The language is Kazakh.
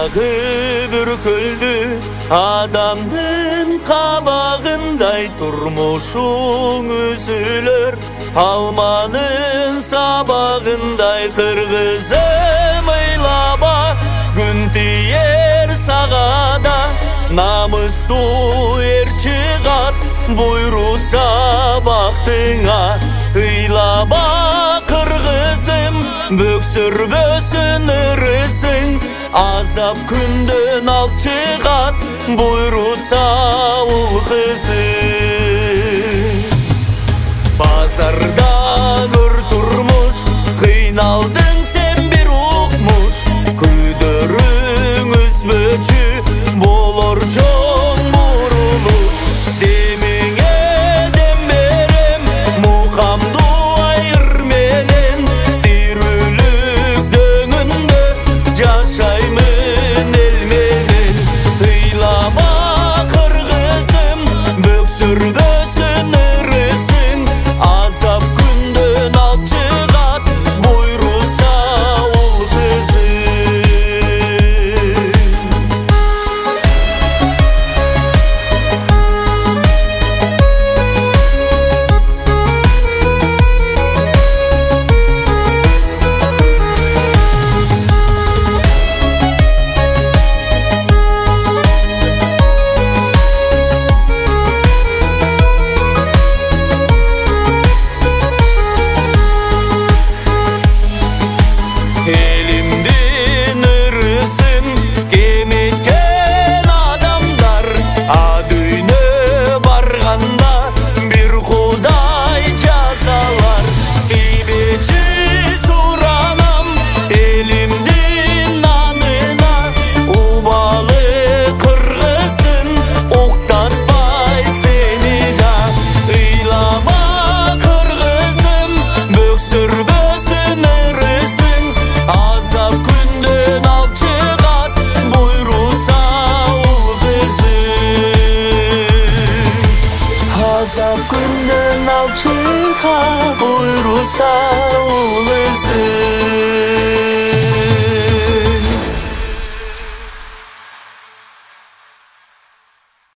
Аяғы бүркілді адамдың қабағындай, тұрмышың үзілер алманың сабағындай. Қырғызым ойлаба, күн тиер сағада, намысты ер шығат, бұйруса бақтыңа. Ыйлаба қырғызым, бөксірбөсін ірісің, азап күнден алып шығат, бұйруса ұл қызым. Базарда көр тұрмыш, қиналдың сен бір ұқмыш, күйдірің үзбөчі, болор жоң бұрылыш. Демеңе дем берем, мұқамды айыр менен, тирүүлүк дөңүндө жашаймын эл менен. Ыйлама кыргызым, бөксүрбөсүн ырысың, азап күндөн алып чыгат, буйруса ул кызым. Elimden ırısın kemetken adamlar, adüyne barganda bir Huday cazalar. İbeci suranam elimden nanına, ubalı kırgızın oktatpay seni da. Ыйлама kırgızım, böksürbösün ırısın, azap күнден алып чыгат, буйруса ул кызым. Азап күнден алып чыгат, буйруса